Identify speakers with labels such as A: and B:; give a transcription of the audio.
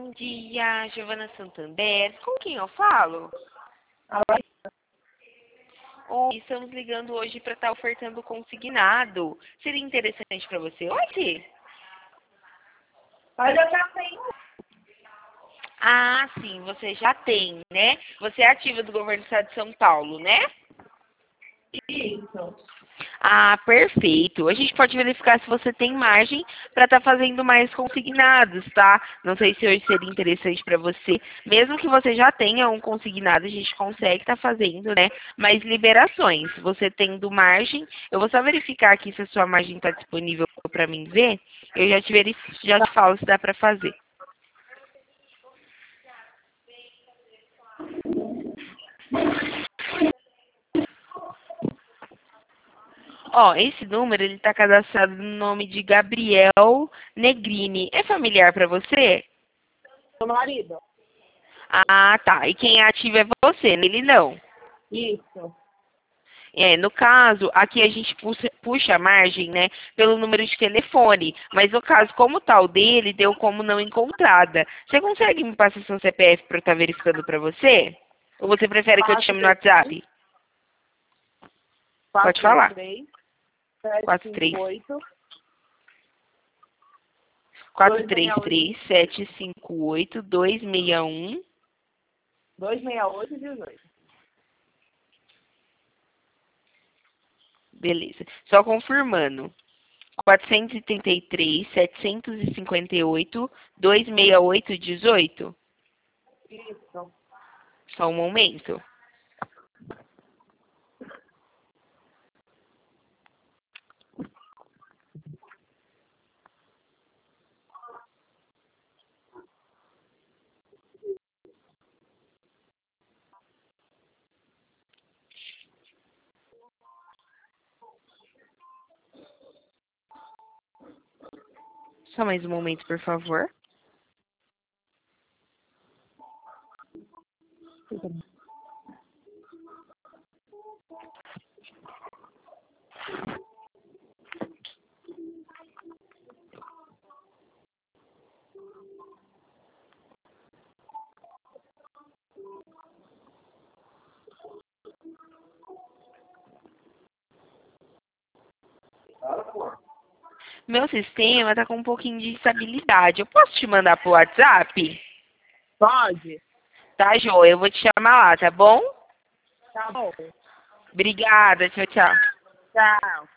A: Bom dia, Giovana Santander. Com quem eu falo? Oi, estamos ligando hoje para estar ofertando consignado. Seria interessante para você hoje?
B: Mas eu já tenho.
A: Ah, sim, você já tem, né? Você é ativa do governo do estado de São Paulo, né?
B: Isso.
A: Ah, perfeito. A gente pode verificar se você tem margem para estar fazendo mais consignados, tá? Não sei se hoje seria interessante para você. Mesmo que você já tenha um consignado, a gente consegue estar fazendo, né? Mais liberações. Você tendo margem, eu vou só verificar aqui se a sua margem está disponível para mim ver. Eu já já te falo se dá para fazer. Ó, esse número, ele tá cadastrado no nome de Gabriel Negrini. É familiar para você?
B: Meu marido.
A: Ah, tá. E quem é ativo é você, nele não.
B: Isso.
A: É, no caso, aqui a gente puxa a margem, né, pelo número de telefone. Mas no caso, como tal dele, deu como não encontrada. Você consegue me passar seu CPF para eu estar verificando para você? Ou você prefere que eu te chame no
B: 433
A: WhatsApp? Pode falar.
B: 433 758 268
A: 433-758-261.
B: 268 18.
A: Beleza. Só confirmando. 433-758-268-18.
B: Isso.
A: Só um momento. Só mais um momento, por favor. Meu sistema está com um pouquinho de instabilidade. Eu posso te mandar pro WhatsApp?
B: Pode?
A: Tá, Jô? Eu vou te chamar lá, tá bom?
B: Tá bom.
A: Obrigada. Tchau, tchau.
B: Tchau.